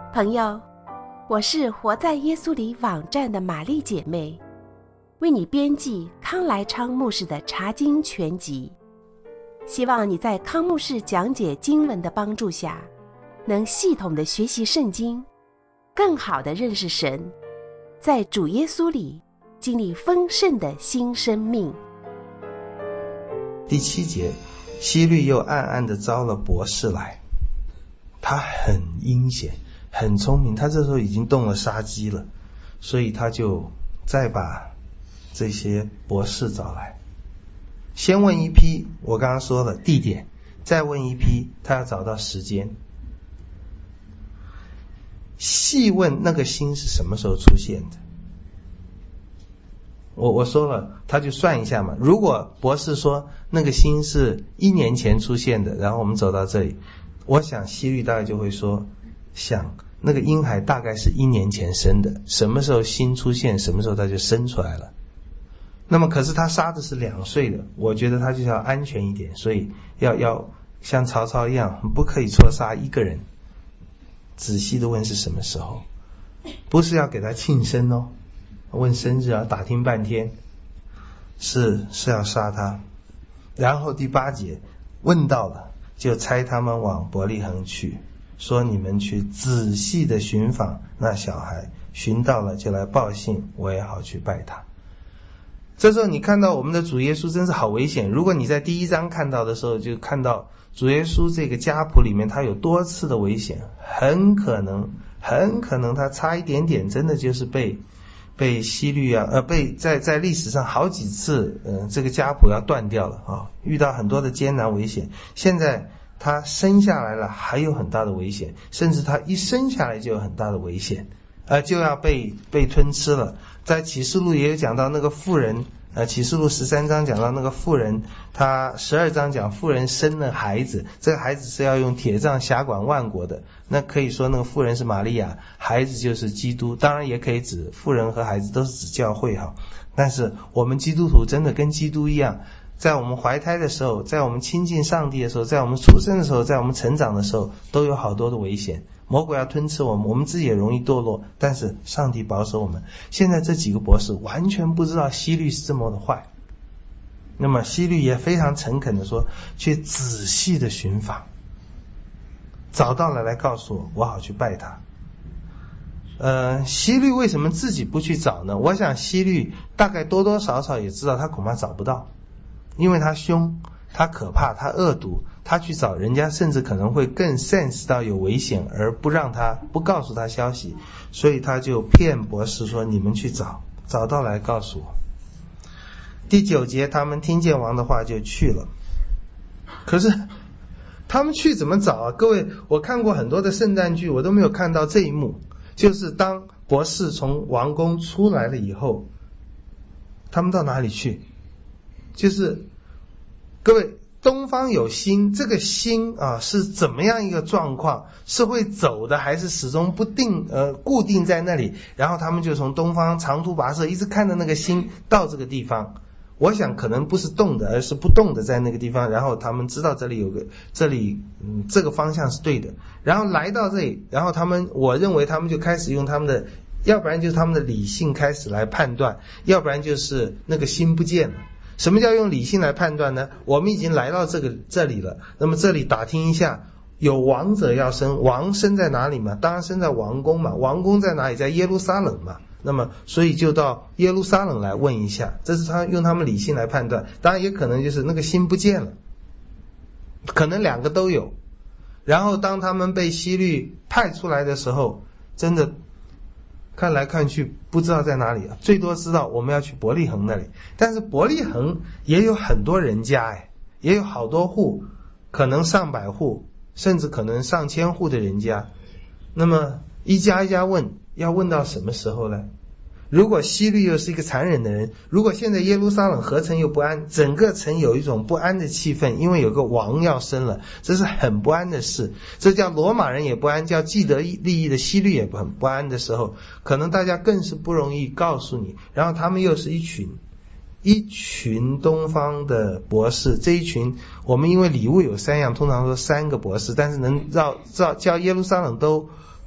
朋友，我是活在耶稣里网站的玛丽姐妹，为你编辑康来昌牧师的查经全集，希望你在康牧师讲解经文的帮助下，能系统的学习圣经，更好的认识神，在主耶稣里经历丰盛的新生命。 第7节，希律又暗暗地招了博士来，他很阴险很聪明，他这时候已经动了杀机了，所以他就再把这些博士找来，先问一批，我刚刚说了地点，再问一批，他要找到时间，细问那个星是什么时候出现的。我说了，他就算一下嘛，如果博士说那个星是1年前出现的，然后我们走到这里，我想希律大概就会说，想那个婴孩大概是1年前生的，什么时候星出现，什么时候他就生出来了。那么可是他杀的是2岁的，我觉得他就要安全一点，所以要像曹操一样，不可以错杀一个人，仔细的问是什么时候，不是要给他庆生哦，问生日啊，打听半天，是要杀他。然后第8节问到了，就差他们往伯利恒去，说你们去仔细的寻访那小孩，寻到了就来报信，我也好去拜他。这时候你看到我们的主耶稣真是好危险，如果你在第1章看到的时候，就看到主耶稣这个家谱里面他有多次的危险，很可能他差一点点真的就是被希律被在历史上好几次这个家谱要断掉了啊，遇到很多的艰难危险。现在他生下来了还有很大的危险，甚至他一生下来就有很大的危险，就要被吞吃了。在启示录也有讲到那个妇人，启示录13章讲到那个妇人，他12章讲妇人生了孩子，这个孩子是要用铁杖辖管万国的，那可以说那个妇人是玛利亚，孩子就是基督，当然也可以指妇人和孩子都是指教会哈。但是我们基督徒真的跟基督一样，在我们怀胎的时候，在我们亲近上帝的时候，在我们出生的时候，在我们成长的时候，都有好多的危险，魔鬼要吞吃我们，我们自己也容易堕落，但是上帝保守我们。现在这几个博士完全不知道希律是这么的坏，那么希律也非常诚恳的说，去仔细的寻访，找到了来告诉我，我好去拜他。希律为什么自己不去找呢？我想希律大概多多少少也知道他恐怕找不到，因为他凶，他可怕，他恶毒，他去找人家甚至可能会更 sense 到有危险，而不告诉他消息，所以他就骗博士说你们去找到来告诉我。第9节他们听见王的话就去了，可是他们去怎么找啊？各位，我看过很多的圣诞剧，我都没有看到这一幕，就是当博士从王宫出来了以后，他们到哪里去？就是各位，东方有星，这个星是怎么样一个状况？是会走的还是始终固定在那里？然后他们就从东方长途跋涉，一直看着那个星到这个地方。我想可能不是动的，而是不动的在那个地方，然后他们知道这里这个方向是对的，然后来到这里，然后我认为他们就开始用他们的，要不然就是他们的理性开始来判断，要不然就是那个星不见了。什么叫用理性来判断呢？我们已经来到这里了，那么这里打听一下，有王者要生，王生在哪里嘛？当然生在王宫嘛，王宫在哪里？在耶路撒冷嘛。那么所以就到耶路撒冷来问一下，这是用他们理性来判断。当然也可能就是那个星不见了，可能2个都有。然后当他们被希律派出来的时候，真的看来看去不知道在哪里了，最多知道我们要去伯利恒那里，但是伯利恒也有很多人家也有好多户，可能上百户，甚至可能上千户的人家。那么一家一家问，要问到什么时候呢？如果希律又是一个残忍的人，如果现在耶路撒冷合城又不安，整个城有一种不安的气氛，因为有个王要生了，这是很不安的事，这叫罗马人也不安，叫既得利益的希律也很不安的时候，可能大家更是不容易告诉你。然后他们又是一群东方的博士，这一群我们因为礼物有3样，通常说3个博士，但是能叫耶路撒冷都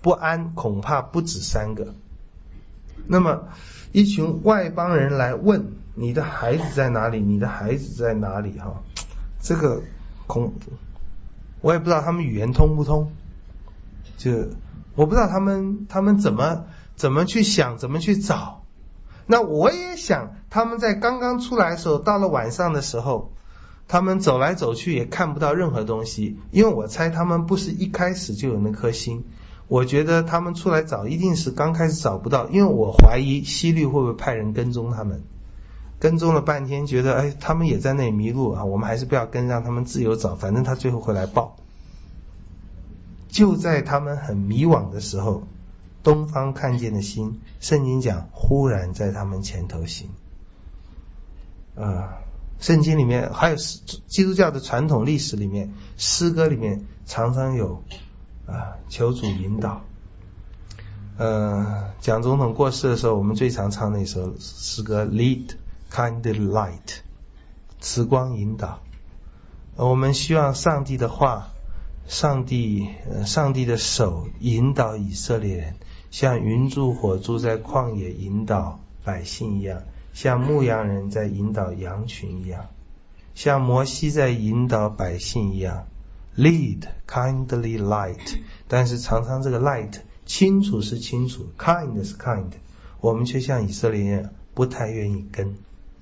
不安恐怕不止3个。那么一群外邦人来问你的孩子在哪里，你的孩子在哪里哈？这个我也不知道他们语言通不通，就我不知道他们怎么去想，怎么去找。那我也想他们在刚刚出来的时候，到了晚上的时候，他们走来走去也看不到任何东西，因为我猜他们不是一开始就有那颗心。我觉得他们出来找一定是刚开始找不到，因为我怀疑希律会不会派人跟踪他们，跟踪了半天觉得他们也在那里迷路啊，我们还是不要跟，让他们自由找，反正他最后会来报。就在他们很迷惘的时候，东方看见的星，圣经讲忽然在他们前头行。圣经里面还有基督教的传统历史里面，诗歌里面常常有求主引导。蒋总统过世的时候，我们最常唱那首诗歌 Lead Kind Light， 慈光引导。我们希望上帝的话，上帝的手引导以色列人，像云柱火柱在旷野引导百姓一样，像牧羊人在引导羊群一样，像摩西在引导百姓一样。Lead kindly light， 但是常常这个 light 清楚是清楚， kind 是 kind， 我们却像以色列人不太愿意跟。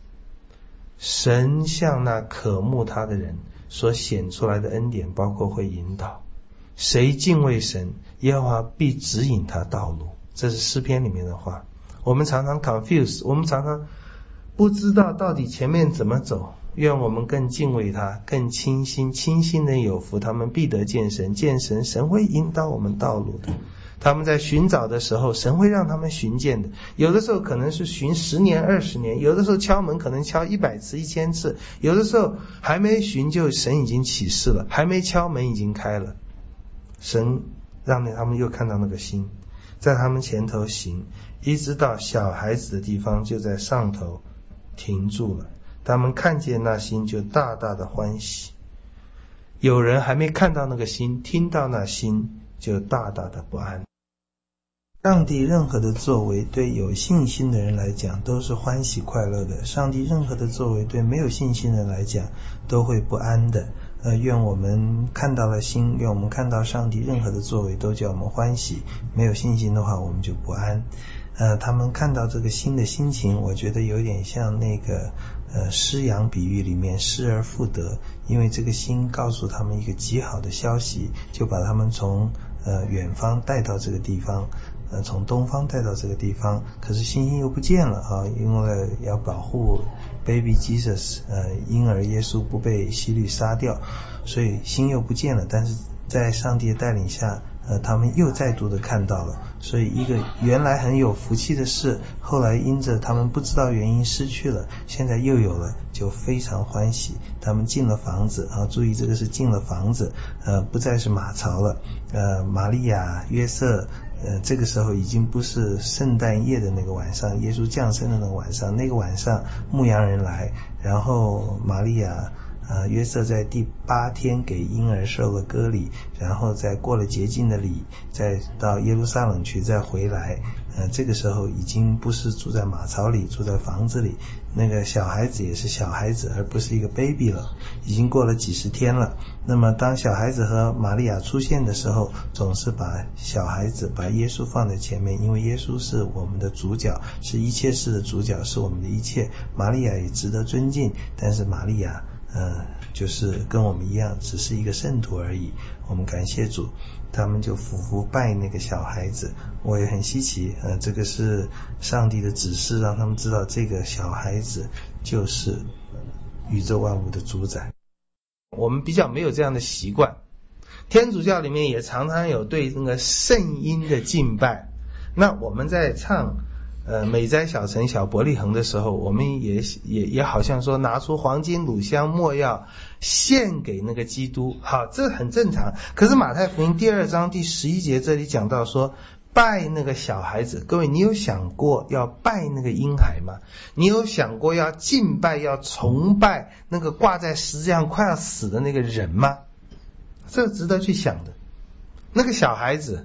神向那渴慕他的人所显出来的恩典，包括会引导。谁敬畏神，耶和华必指引他道路，这是诗篇里面的话。我们常常 confuse， 我们常常不知道到底前面怎么走。愿我们更敬畏他，更清心，清心人有福，他们必得见神，见神，神会引导我们道路的。他们在寻找的时候，神会让他们寻见的。有的时候可能是寻10年20年，有的时候敲门可能敲100次1000次，有的时候还没寻就神已经启示了，还没敲门已经开了。神让他们又看到那个星在他们前头行，一直到小孩子的地方，就在上头停住了。他们看见那星就大大的欢喜。有人还没看到那个星，听到那星就大大的不安。上帝任何的作为对有信心的人来讲都是欢喜快乐的，上帝任何的作为对没有信心的人来讲都会不安的。愿我们看到了星，愿我们看到上帝任何的作为都叫我们欢喜，没有信心的话我们就不安。他们看到这个星的心情，我觉得有点像那个失羊比喻里面失而复得，因为这个星告诉他们一个极好的消息，就把他们从远方带到这个地方，从东方带到这个地方。可是星星又不见了啊，因为要保护 Baby Jesus， 婴儿耶稣不被希律杀掉，所以星又不见了。但是在上帝的带领下，他们又再度的看到了，所以一个原来很有福气的事，后来因着他们不知道原因失去了，现在又有了，就非常欢喜。他们进了房子啊，注意这个是进了房子，不再是马槽了。玛利亚、约瑟，这个时候已经不是圣诞夜的那个晚上，耶稣降生的那个晚上，那个晚上牧羊人来，然后玛利亚约瑟在第8天给婴儿受了割礼，然后再过了洁净的礼，再到耶路撒冷去，再回来。这个时候已经不是住在马槽里，住在房子里，那个小孩子也是小孩子，而不是一个 baby 了，已经过了几十天了。那么当小孩子和玛利亚出现的时候，总是把小孩子把耶稣放在前面，因为耶稣是我们的主角，是一切事的主角，是我们的一切。玛利亚也值得尊敬，但是玛利亚就是跟我们一样，只是一个圣徒而已。我们感谢主，他们就俯伏拜那个小孩子。我也很稀奇，这个是上帝的指示，让他们知道这个小孩子就是宇宙万物的主宰。我们比较没有这样的习惯，天主教里面也常常有对那个圣婴的敬拜。那我们在唱美哉小城小伯利恒的时候，我们也好像说拿出黄金乳香没药献给那个基督，好，这很正常。可是马太福音第2章第11节这里讲到说拜那个小孩子，各位你有想过要拜那个婴孩吗？你有想过要敬拜要崇拜那个挂在十字架上快要死的那个人吗？这值得去想的。那个小孩子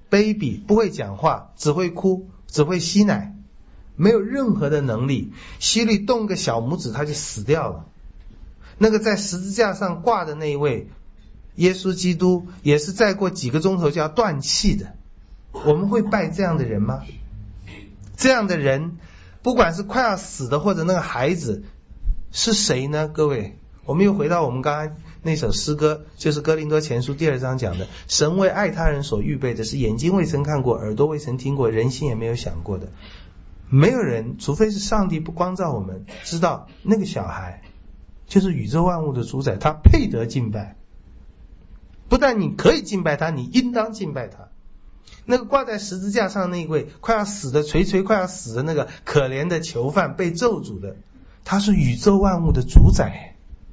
baby 不会讲话，只会哭，只会吸奶，没有任何的能力。希律动个小拇指他就死掉了。那个在十字架上挂的那一位耶稣基督也是再过几个钟头就要断气的。我们会拜这样的人吗？这样的人不管是快要死的或者那个孩子是谁呢？各位，我们又回到我们刚才那首诗歌，就是哥林多前书第2章讲的，神为爱他人所预备的是眼睛未曾看过，耳朵未曾听过，人心也没有想过的。没有人，除非是上帝不光照我们，知道那个小孩就是宇宙万物的主宰，他配得敬拜。不但你可以敬拜他，你应当敬拜他。那个挂在十字架上那一位快要死的垂快要死的那个可怜的囚犯，被咒诅的，他是宇宙万物的主宰。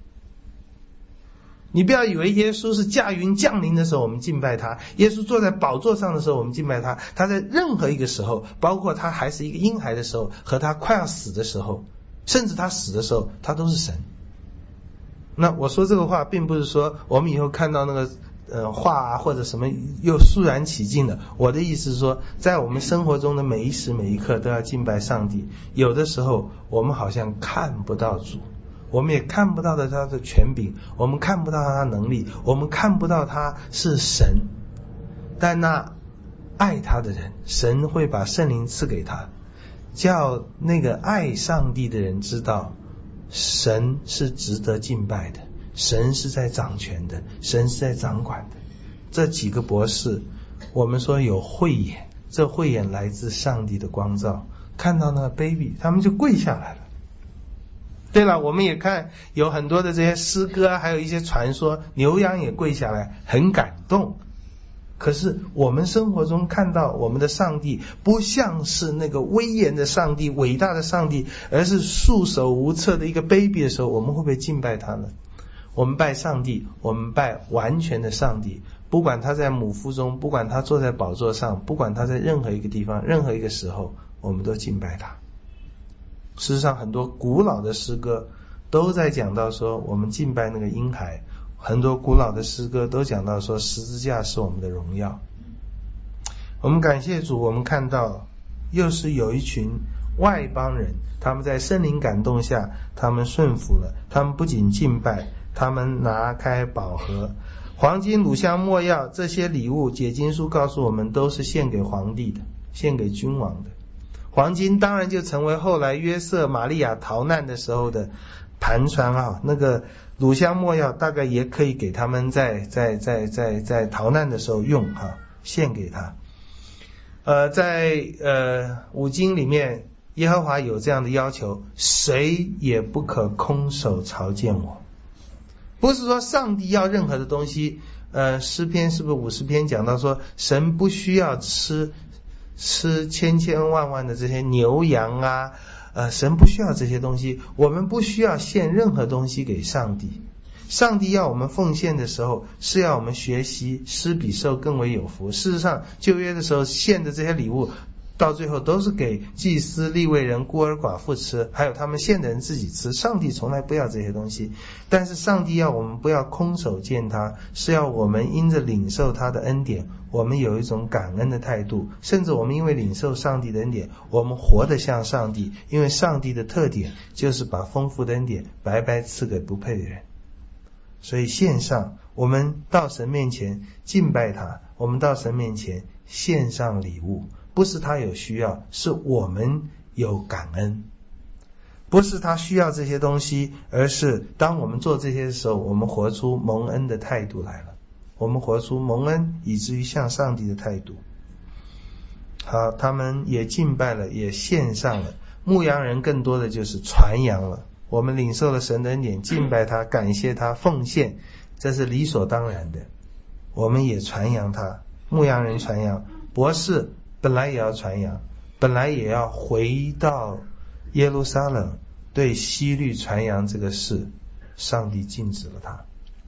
你不要以为耶稣是驾云降临的时候我们敬拜他，耶稣坐在宝座上的时候我们敬拜他，他在任何一个时候，包括他还是一个婴孩的时候，和他快要死的时候，甚至他死的时候，他都是神。那我说这个话并不是说我们以后看到那个话或者什么又肃然起敬的，我的意思是说，在我们生活中的每一时每一刻都要敬拜上帝。有的时候我们好像看不到主，我们也看不到他的权柄，我们看不到他的能力，我们看不到他是神，但那爱他的人，神会把圣灵赐给他，叫那个爱上帝的人知道神是值得敬拜的，神是在掌权的，神是在掌管的。这几个博士我们说有慧眼，这慧眼来自上帝的光照，看到那个 baby 他们就跪下来了。对了，我们也看有很多的这些诗歌，还有一些传说，牛羊也跪下来，很感动。可是我们生活中看到我们的上帝不像是那个威严的上帝，伟大的上帝，而是束手无策的一个 baby 的时候，我们会不会敬拜他呢？我们拜上帝，我们拜完全的上帝，不管他在母腹中，不管他坐在宝座上，不管他在任何一个地方，任何一个时候，我们都敬拜他。事实上很多古老的诗歌都在讲到说我们敬拜那个婴孩，很多古老的诗歌都讲到说十字架是我们的荣耀。我们感谢主，我们看到又是有一群外邦人，他们在圣灵感动下，他们顺服了，他们不仅敬拜，他们拿开宝盒，黄金、乳香、没药，这些礼物解经书告诉我们都是献给皇帝的，献给君王的。黄金当然就成为后来约瑟玛利亚逃难的时候的盘缠啊，那个乳香没药大概也可以给他们在逃难的时候用啊，献给他。在五经里面，耶和华有这样的要求，谁也不可空手朝见我。不是说上帝要任何的东西，诗篇是不是50篇讲到说神不需要吃千千万万的这些牛羊啊，神不需要这些东西，我们不需要献任何东西给上帝。上帝要我们奉献的时候，是要我们学习施比受更为有福。事实上旧约的时候献的这些礼物到最后都是给祭司、利未人、孤儿寡妇吃，还有他们献的人自己吃，上帝从来不要这些东西。但是上帝要我们不要空手见他，是要我们因着领受他的恩典，我们有一种感恩的态度，甚至我们因为领受上帝的恩典，我们活得像上帝，因为上帝的特点就是把丰富的恩典白白赐给不配的人。所以献上，我们到神面前敬拜他，我们到神面前献上礼物，不是他有需要，是我们有感恩。不是他需要这些东西，而是当我们做这些的时候，我们活出蒙恩的态度来了，我们活出蒙恩以至于向上帝的态度。好，他们也敬拜了，也献上了。牧羊人更多的就是传扬了，我们领受了神的恩典，敬拜他，感谢他，奉献，这是理所当然的。我们也传扬他，牧羊人传扬，博士本来也要传扬，本来也要回到耶路撒冷对希律传扬这个事，上帝禁止了他。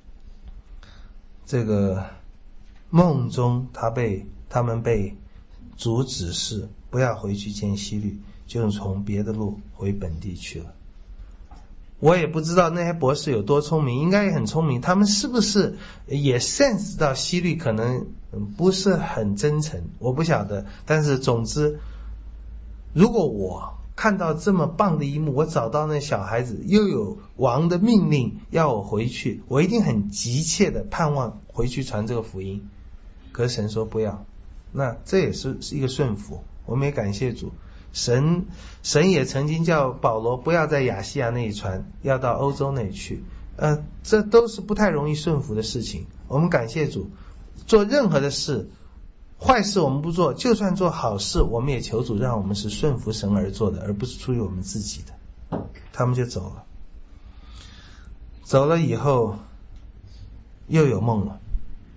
这个梦中他们被主指示不要回去见希律，就从别的路回本地去了。 我也不知道那些博士有多聪明，应该也很聪明，他们是不是也 sense 到希律可能不是很真诚，我不晓得。但是总之，如果我看到这么棒的一幕，我找到那小孩子，又有王的命令要我回去，我一定很急切的盼望回去传这个福音。可是神说不要，那这也是一个顺服，我们也感谢主。神也曾经叫保罗不要在亚细亚那里传，要到欧洲那里去。这都是不太容易顺服的事情。我们感谢主，做任何的事，坏事我们不做，就算做好事，我们也求主让我们是顺服神而做的，而不是出于我们自己的。他们就走了，走了以后又有梦了。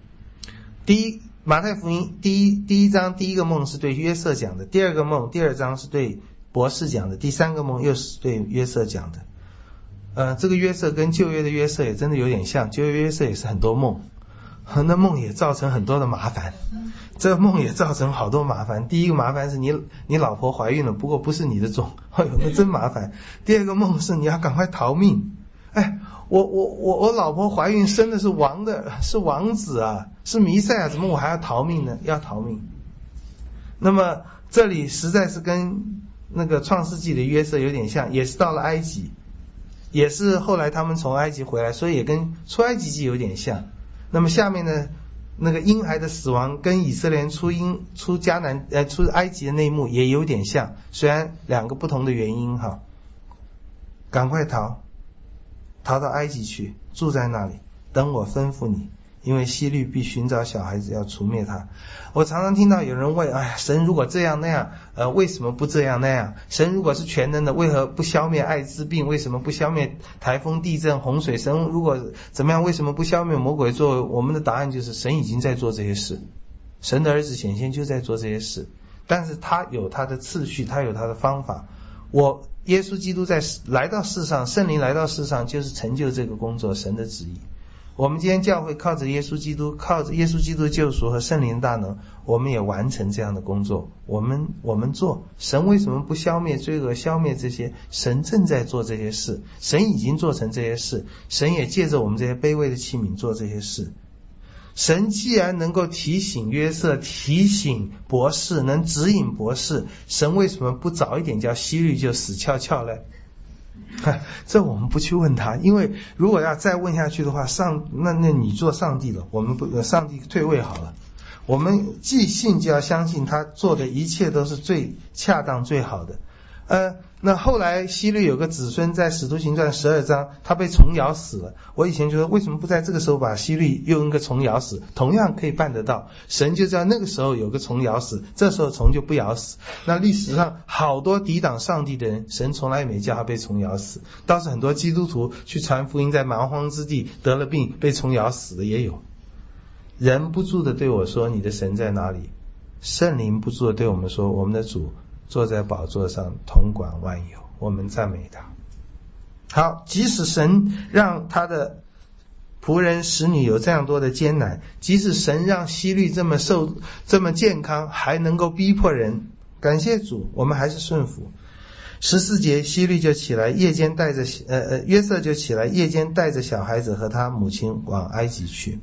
马太福音第一章第一个梦是对约瑟讲的，第二个梦第二章是对博士讲的，第三个梦又是对约瑟讲的。这个约瑟跟旧约的约瑟也真的有点像，旧约约瑟也是很多梦，那梦也造成很多的麻烦，这个梦也造成好多麻烦。第一个麻烦是你老婆怀孕了，不过不是你的种，哎呦那真麻烦。第二个梦是你要赶快逃命，我老婆怀孕生的是王子啊，是弥赛亚，怎么我还要逃命呢？要逃命。那么这里实在是跟那个创世纪的约瑟有点像，也是到了埃及，也是后来他们从埃及回来，所以也跟出埃及记有点像。那么下面呢，那个婴孩的死亡跟以色列人出埃及的那一幕也有点像，虽然两个不同的原因哈。赶快逃到埃及去，住在那里，等我吩咐你，因为希律必寻找小孩子要除灭他。我常常听到有人问，神如果这样那样，为什么不这样那样？神如果是全能的，为何不消灭艾滋病？为什么不消灭台风、地震、洪水？神如果怎么样，为什么不消灭魔鬼作为？我们的答案就是神已经在做这些事，神的儿子显现就在做这些事，但是他有他的次序，他有他的方法。耶稣基督来到世上，圣灵来到世上就是成就这个工作，神的旨意。我们今天教会靠着耶稣基督的救赎和圣灵的大能，我们也完成这样的工作。我们做，神为什么不消灭罪恶，消灭这些？神正在做这些事，神已经做成这些事，神也借着我们这些卑微的器皿做这些事。神既然能够提醒约瑟，提醒博士，能指引博士，神为什么不早一点叫希律就死翘翘呢？这我们不去问他，因为如果要再问下去的话，那你做上帝了，我们不，上帝退位好了。我们既信就要相信他做的一切都是最恰当最好的。那后来希律有个子孙在使徒行传12章，他被虫咬死了。我以前觉得为什么不在这个时候把希律用一个虫咬死，同样可以办得到。神就在那个时候有个虫咬死，这时候虫就不咬死。那历史上好多抵挡上帝的人，神从来没叫他被虫咬死，倒是很多基督徒去传福音，在蛮荒之地得了病被虫咬死的也有。人不住的对我说，你的神在哪里？圣灵不住的对我们说，我们的主坐在宝座上，统管万有，我们赞美他。好，即使神让他的仆人使女有这样多的艰难，即使神让希律这么健康，还能够逼迫人，感谢主，我们还是顺服。14节，希律就起来，夜间带着约瑟就起来，夜间带着小孩子和他母亲往埃及去。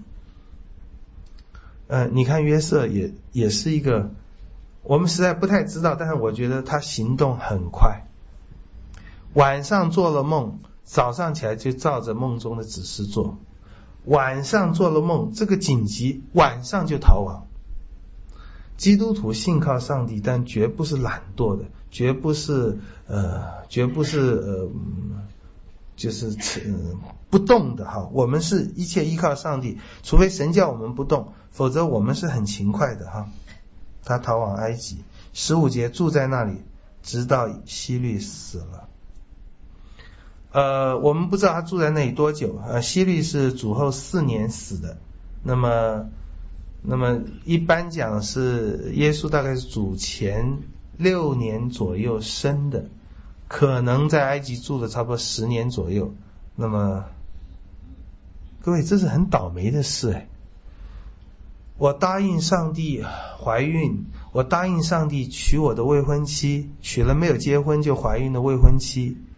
你看约瑟也是一个，我们实在不太知道，但是我觉得他行动很快。晚上做了梦，早上起来就照着梦中的指示做。晚上做了梦，这个紧急，晚上就逃亡。基督徒信靠上帝，但绝不是懒惰的，绝不是不动的哈。我们是一切依靠上帝，除非神叫我们不动，否则我们是很勤快的哈。他逃往埃及。15节，住在那里，直到希律死了。我们不知道他住在那里多久。希律是主后4年死的。那么一般讲是耶稣大概是主前6年左右生的，可能在埃及住了差不多10年左右。那么各位，这是很倒霉的事我答应上帝怀孕，我答应上帝娶我的未婚妻，娶了没有结婚就怀孕的未婚妻，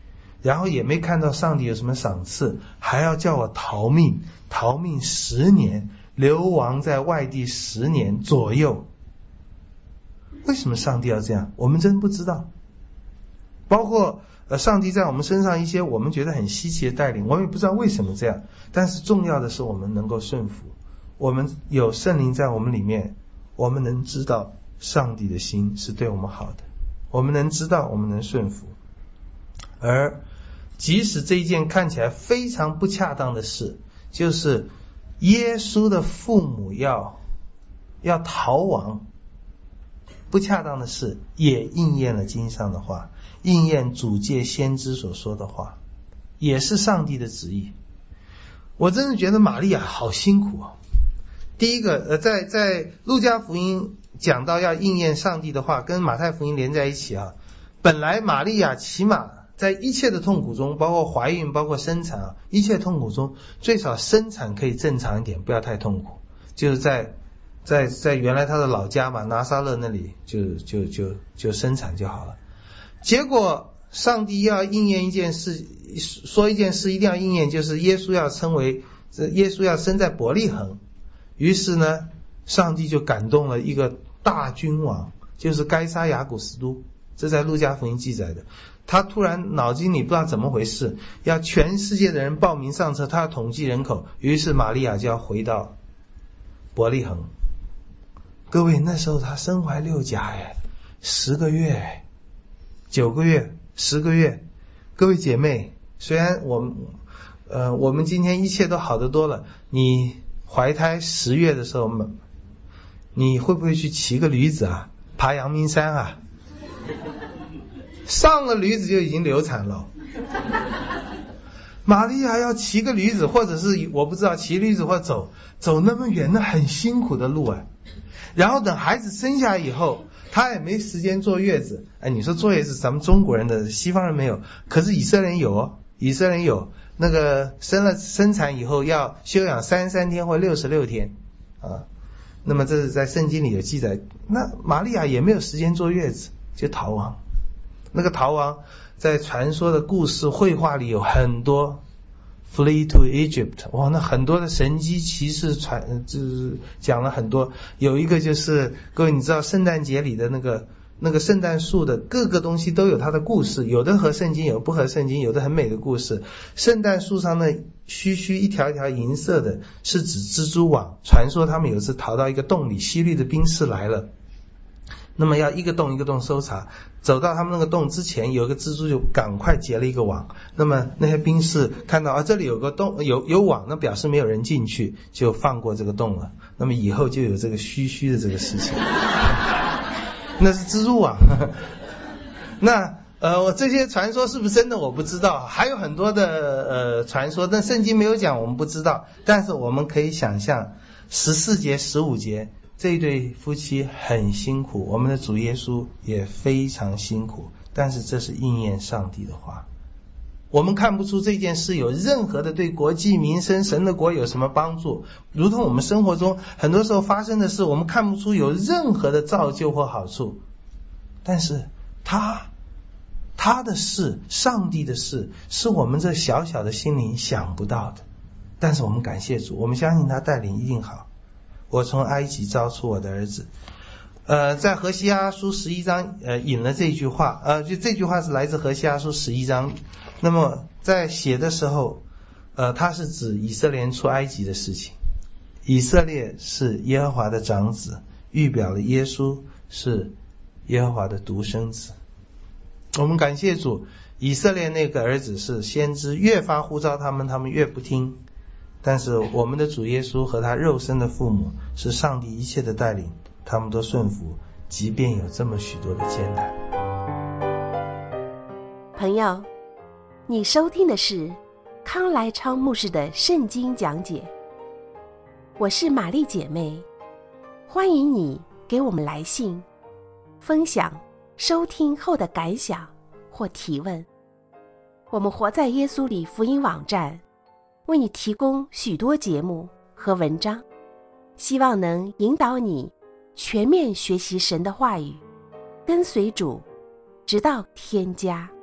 然后也没看到上帝有什么赏赐，还要叫我逃命10年，流亡在外地10年左右。为什么上帝要这样？我们真不知道。包括上帝在我们身上一些我们觉得很稀奇的带领，我们也不知道为什么这样。但是重要的是我们能够顺服，我们有圣灵在我们里面，我们能知道上帝的心是对我们好的，我们能知道，我们能顺服。而即使这一件看起来非常不恰当的事，就是耶稣的父母要逃亡，不恰当的事也应验了经上的话，应验主借先知所说的话，也是上帝的旨意。我真的觉得玛利亚好辛苦哦。第一个在路加福音讲到要应验上帝的话，跟马太福音连在一起啊。本来玛利亚起码在一切的痛苦中，包括怀孕，包括生产一切痛苦中，最少生产可以正常一点，不要太痛苦。就是在原来他的老家嘛，拿撒勒那里就生产就好了。结果上帝要应验一件事，说一件事一定要应验，就是耶稣要生在伯利恒。于是呢，上帝就感动了一个大君王，就是该撒亚古斯都，这在路加福音记载的。他突然脑筋里不知道怎么回事，要全世界的人报名上车，他要统计人口，于是玛利亚就要回到伯利恒。各位，那时候他身怀6甲10个月9个月10个月。各位姐妹，虽然我们今天一切都好得多了，你怀胎10月的时候，你会不会去骑个驴子啊，爬阳明山啊？上了驴子就已经流产了。玛利亚要骑个驴子，或者是我不知道骑驴子或走那么远，那很辛苦的路然后等孩子生下以后，他也没时间坐月子。你说坐月子咱们中国人的，西方人没有，可是以色列人有哦。以色列人有那个生产以后要休养33天或66天啊。那么这是在圣经里有记载。那玛利亚也没有时间坐月子，就逃亡。那个逃亡在传说的故事绘画里有很多 ，Flee to Egypt， 哇，那很多的神机骑士就是讲了很多。有一个就是各位你知道圣诞节里的那个圣诞树的各个东西都有它的故事，有的合圣经，有的不合圣经，有的很美的故事。圣诞树上的须一条一条银色的是指蜘蛛网，传说他们有一次逃到一个洞里，希律的兵士来了，那么要一个洞一个洞搜查，走到他们那个洞之前，有一个蜘蛛就赶快结了一个网。那么那些兵士看到这里有个洞，有网，那表示没有人进去，就放过这个洞了。那么以后就有这个须的这个事情。那是蜘蛛网。那这些传说是不是真的我不知道，还有很多的传说，但圣经没有讲，我们不知道。但是我们可以想象14节15节这一对夫妻很辛苦，我们的主耶稣也非常辛苦，但是这是应验上帝的话。我们看不出这件事有任何的对国计民生神的国有什么帮助，如同我们生活中很多时候发生的事，我们看不出有任何的造就或好处。但是他的事，上帝的事，是我们这小小的心灵想不到的。但是我们感谢主，我们相信他带领一定好。我从埃及招出我的儿子。在何西阿书11章引了这句话，就这句话是来自何西阿书11章。那么在写的时候，它是指以色列人出埃及的事情。以色列是耶和华的长子，预表了耶稣是耶和华的独生子。我们感谢主，以色列那个儿子是先知，越发呼召他们，他们越不听。但是我们的主耶稣和他肉身的父母是上帝一切的带领，他们都顺服，即便有这么许多的艰难。 朋友，你收听的是康来昌牧师的圣经讲解。我是玛丽姐妹，欢迎你给我们来信，分享收听后的感想或提问。我们活在耶稣里福音网站为你提供许多节目和文章，希望能引导你全面学习神的话语，跟随主，直到天家。